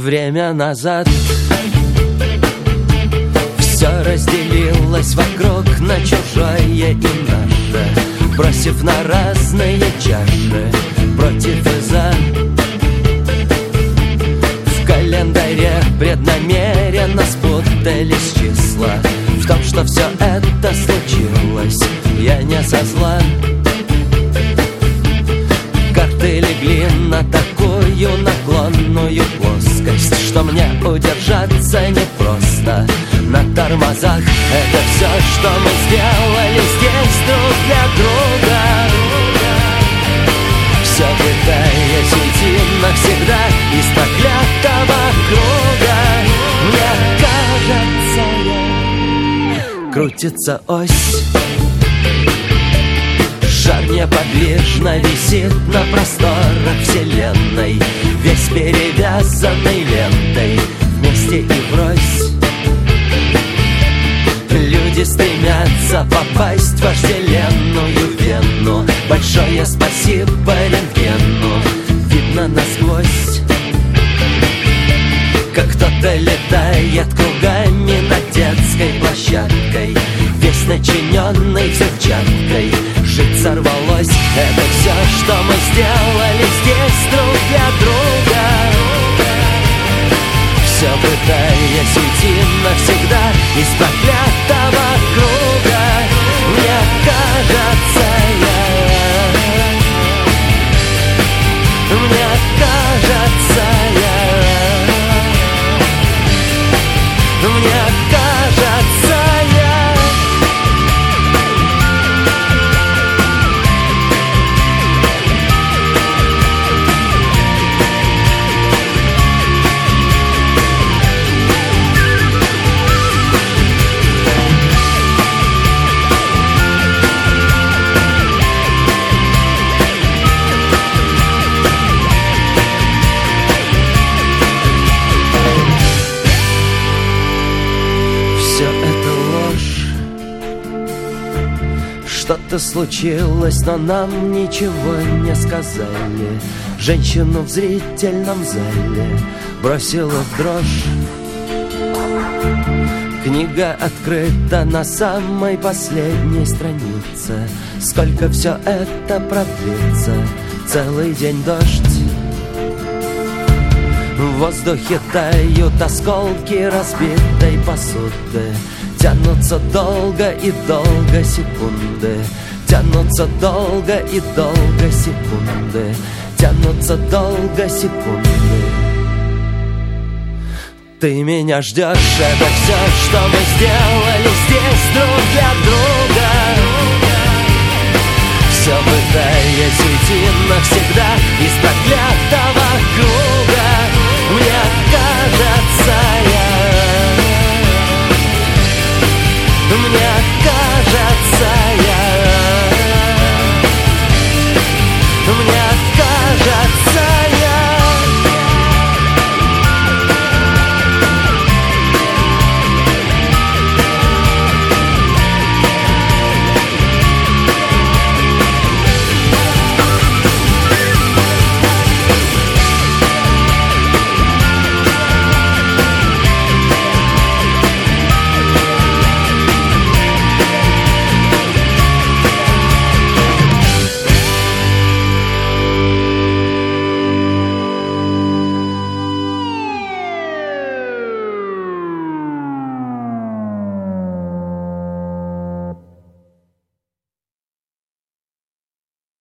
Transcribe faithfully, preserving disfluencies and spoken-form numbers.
время назад. Все разделилось вокруг на чужое и наше, бросив на разные чаши против и за. В календаре преднамеренно спутались числа. В том, что все это случилось, я не со зла. Карты легли на такую наклонную плоскость, что мне удержаться непросто на тормозах. Это все, что мы сделали здесь друг для друга. Все пытаясь уйти навсегда из проклятого круга. Мне кажется, крутится ось. Шар неподвижно висит на просторах вселенной, весь перевязанный лентой, вместе и врозь. Люди стремятся попасть в вожделенную вену. Большое спасибо рентгену, видно насквозь, как кто-то летает кругами над детской площадкой, весь начиненный взрывчаткой. Жить сорвалось. Это все, что мы сделали здесь друг для друга. Все пытаясь уйти навсегда из проклятого круга. Мне кажется, я Мне кажется, я Мне кажется, я Что-то случилось, но нам ничего не сказали. Женщину в зрительном зале бросила в дрожь. Книга открыта на самой последней странице. Сколько все это продлится? Целый день дождь. В воздухе тают осколки разбитой посуды. Тянутся долго и долго секунды. Тянутся долго и долго секунды. Тянутся долго секунды. Ты меня ждешь, это все, что мы сделали здесь друг для друга. Все пытаясь уйти навсегда из